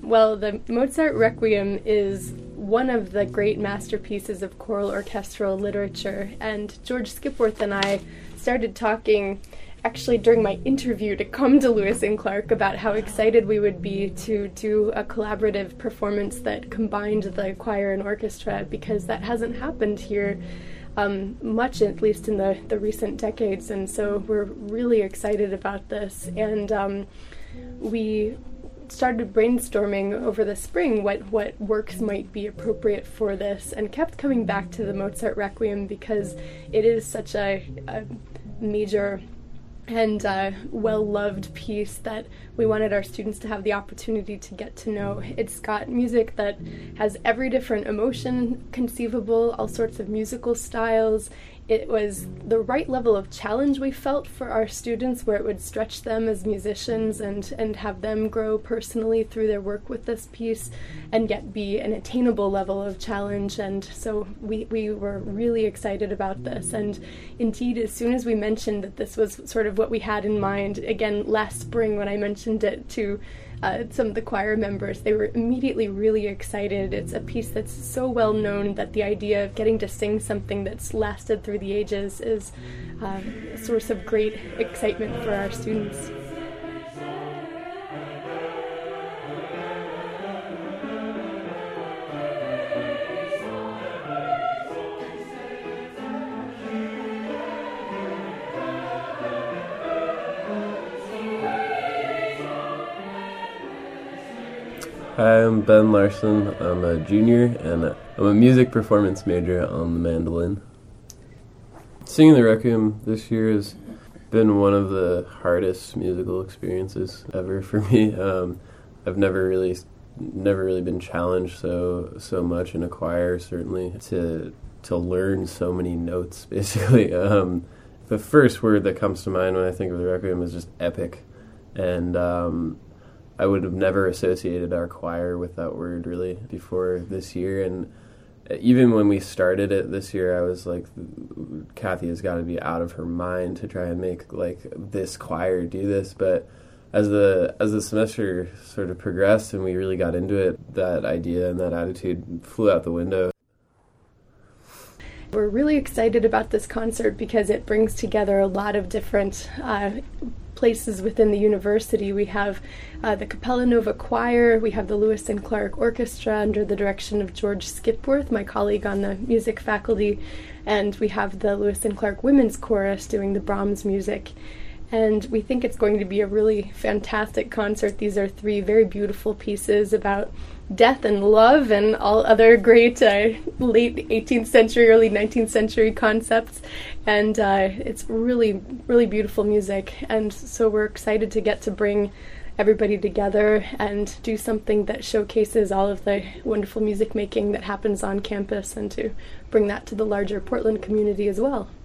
Well, the Mozart Requiem is one of the great masterpieces of choral orchestral literature, and George Skipworth and I started talking actually during my interview to come to Lewis and Clark about how excited we would be to do a collaborative performance that combined the choir and orchestra, because that hasn't happened here much, at least in the recent decades, and so we're really excited about this. And we started brainstorming over the spring what works might be appropriate for this, and kept coming back to the Mozart Requiem because it is such a major and well-loved piece that we wanted our students to have the opportunity to get to know. It's got music that has every different emotion conceivable, all sorts of musical styles. It was the right level of challenge we felt for our students, where it would stretch them as musicians and have them grow personally through their work with this piece, and yet be an attainable level of challenge. And so we were really excited about this. And indeed, as soon as we mentioned that this was sort of what we had in mind, again, last spring when I mentioned it to some of the choir members, they were immediately really excited. It's a piece that's so well known that the idea of getting to sing something that's lasted through the ages is a source of great excitement for our students. Hi, I'm Ben Larson. I'm a junior, and I'm a music performance major on the mandolin. Singing the Requiem this year has been one of the hardest musical experiences ever for me. I've never really been challenged so much in a choir, certainly, to learn so many notes, basically. The first word that comes to mind when I think of the Requiem is just epic, and I would have never associated our choir with that word really before this year. And even when we started it this year, I was like, Kathy has got to be out of her mind to try and make like this choir do this. But as the semester sort of progressed and we really got into it, that idea and that attitude flew out the window. We're really excited about this concert because it brings together a lot of different places within the university. We have the Capella Nova Choir, we have the Lewis and Clark Orchestra under the direction of George Skipworth, my colleague on the music faculty, and we have the Lewis and Clark Women's Chorus doing the Brahms music. And we think it's going to be a really fantastic concert. These are three very beautiful pieces about death and love and all other great late 18th century, early 19th century concepts. And it's really, really beautiful music. And so we're excited to get to bring everybody together and do something that showcases all of the wonderful music making that happens on campus, and to bring that to the larger Portland community as well.